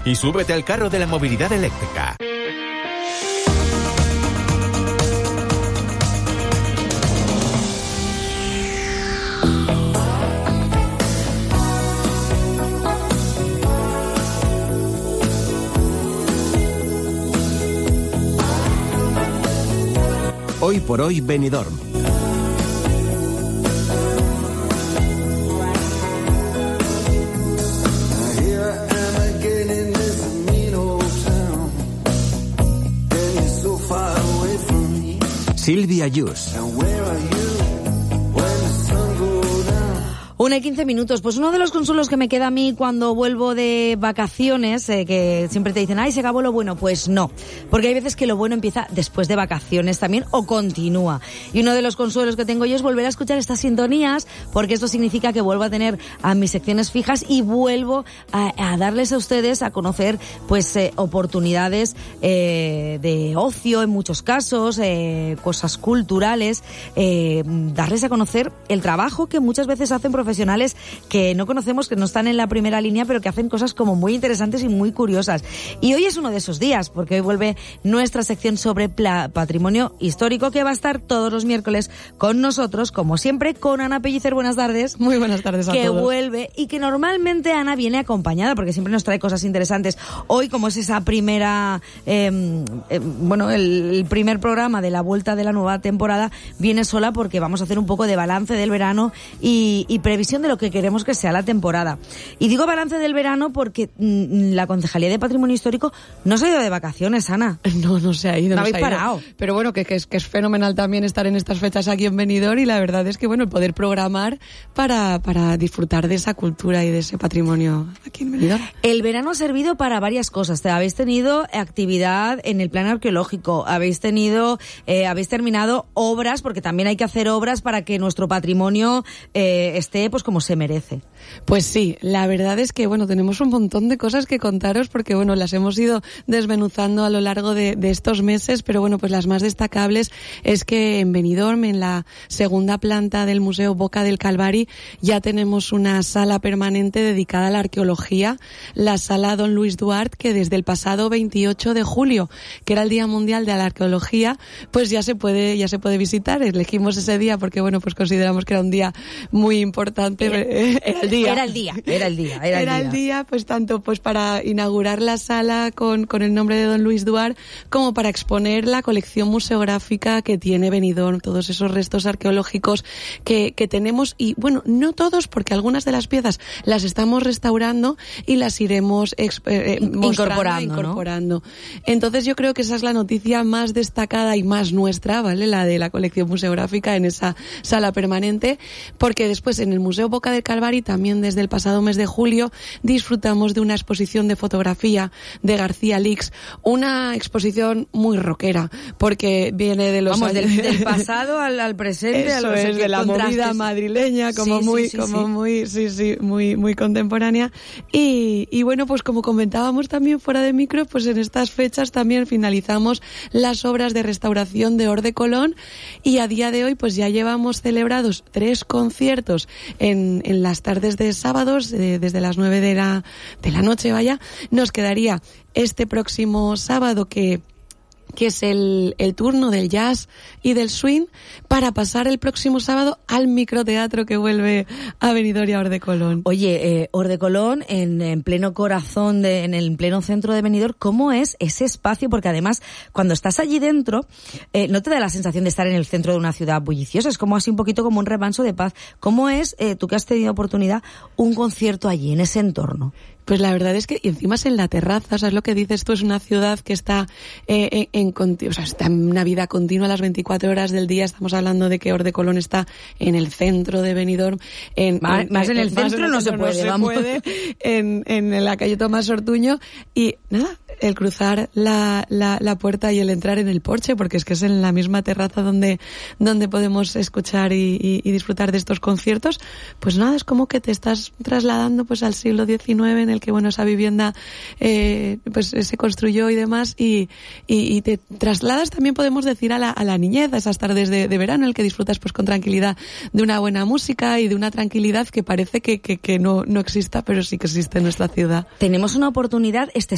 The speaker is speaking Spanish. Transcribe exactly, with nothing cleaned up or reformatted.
y súbete al carro de la movilidad eléctrica. Hoy por hoy Benidorm. Silvia Yus. Una y quince minutos. Pues uno de los consuelos que me queda a mí cuando vuelvo de vacaciones, eh, que siempre te dicen, ay, se acabó lo bueno. Pues no, porque hay veces que lo bueno empieza después de vacaciones también o continúa. Y uno de los consuelos que tengo yo es volver a escuchar estas sintonías, porque esto significa que vuelvo a tener a mis secciones fijas y vuelvo a, a darles a ustedes a conocer pues eh, oportunidades eh, de ocio en muchos casos, eh, cosas culturales, eh, darles a conocer el trabajo que muchas veces hacen profesionales profesionales que no conocemos, que no están en la primera línea, pero que hacen cosas como muy interesantes y muy curiosas. Y hoy es uno de esos días, porque hoy vuelve nuestra sección sobre pla- patrimonio histórico, que va a estar todos los miércoles con nosotros, como siempre, con Ana Pellicer. Buenas tardes. Muy buenas tardes a que todos. Que vuelve y que normalmente Ana viene acompañada, porque siempre nos trae cosas interesantes. Hoy, como es esa primera, eh, eh, bueno, el, el primer programa de la vuelta de la nueva temporada, viene sola porque vamos a hacer un poco de balance del verano y, y previsión de lo que queremos que sea la temporada. Y digo balance del verano porque mmm, la Concejalía de Patrimonio Histórico no se ha ido de vacaciones, Ana. No, no se ha ido. No, no habéis se ha ido. parado. Pero bueno, que, que, es, que es fenomenal también estar en estas fechas aquí en Benidorm, y la verdad es que bueno, el poder programar para, para disfrutar de esa cultura y de ese patrimonio aquí en Benidorm. El verano ha servido para varias cosas. Te habéis tenido actividad en el plan arqueológico, habéis tenido, eh, habéis terminado obras, porque también hay que hacer obras para que nuestro patrimonio eh, esté pues como se merece. Pues sí, la verdad es que bueno, tenemos un montón de cosas que contaros, porque bueno, las hemos ido desmenuzando a lo largo de, de estos meses, pero bueno, pues las más destacables es que en Benidorm, en la segunda planta del Museo Boca del Calvari, ya tenemos una sala permanente dedicada a la arqueología, la sala Don Luis Duart, que desde el pasado veintiocho de julio, que era el Día Mundial de la Arqueología, pues ya se puede, ya se puede visitar. Elegimos ese día porque bueno, pues consideramos que era un día muy importante. Era, era el día. Era el día, era el día, era, era el, el día. día, pues tanto pues para inaugurar la sala con, con el nombre de Don Luis Duart, como para exponer la colección museográfica que tiene Benidorm, todos esos restos arqueológicos que, que tenemos, y bueno, no todos, porque algunas de las piezas las estamos restaurando y las iremos exp- eh, incorporando, incorporando. ¿no? Entonces yo creo que esa es la noticia más destacada y más nuestra, ¿vale? La de la colección museográfica en esa sala permanente, porque después en el Museo Boca del Calvari, también desde el pasado mes de julio, disfrutamos de una exposición de fotografía de García Lix, una exposición muy rockera, porque viene de los Vamos, años... del, del pasado al, al presente. Eso a los es, de la movida madrileña, como sí, muy, sí, sí, como sí. muy, sí, sí, muy, muy contemporánea. Y, y bueno, pues como comentábamos también fuera de micro, pues en estas fechas también finalizamos las obras de restauración de Orde Colón, y a día de hoy pues ya llevamos celebrados tres conciertos en, en las tardes de sábados, eh, desde las nueve de la, de la noche, vaya. Nos quedaría este próximo sábado que que es el, el turno del jazz y del swing, para pasar el próximo sábado al microteatro que vuelve a Benidorm y a Orde Colón. Oye, eh, Orde Colón, en, en pleno corazón, de, en el pleno centro de Benidorm, ¿cómo es ese espacio? Porque además, cuando estás allí dentro, eh, no te da la sensación de estar en el centro de una ciudad bulliciosa, es como así un poquito como un remanso de paz. ¿Cómo es, eh, tú que has tenido oportunidad, un concierto allí, en ese entorno? Pues la verdad es que, y encima es en la terraza, o sea, es lo que dices tú, es una ciudad que está eh, en, en, o sea, está en una vida continua las veinticuatro horas del día. Estamos hablando de que Orde Colón está en el centro de Benidorm. En, más, en, más en el en, centro en no, el se centro puede, no se vamos. puede, en, en la calle Tomás Ortuño, y nada, el cruzar la, la, la puerta y el entrar en el porche, porque es que es en la misma terraza donde, donde podemos escuchar y, y, y disfrutar de estos conciertos. Pues nada, es como que te estás trasladando pues al siglo diecinueve, en el que bueno, esa vivienda eh, pues se construyó y demás, y, y, y te trasladas también, podemos decir, a la, a la niñez, a esas tardes de, de verano en el que disfrutas pues con tranquilidad de una buena música y de una tranquilidad que parece que, que, que no, no exista, pero sí que existe en nuestra ciudad. Tenemos una oportunidad este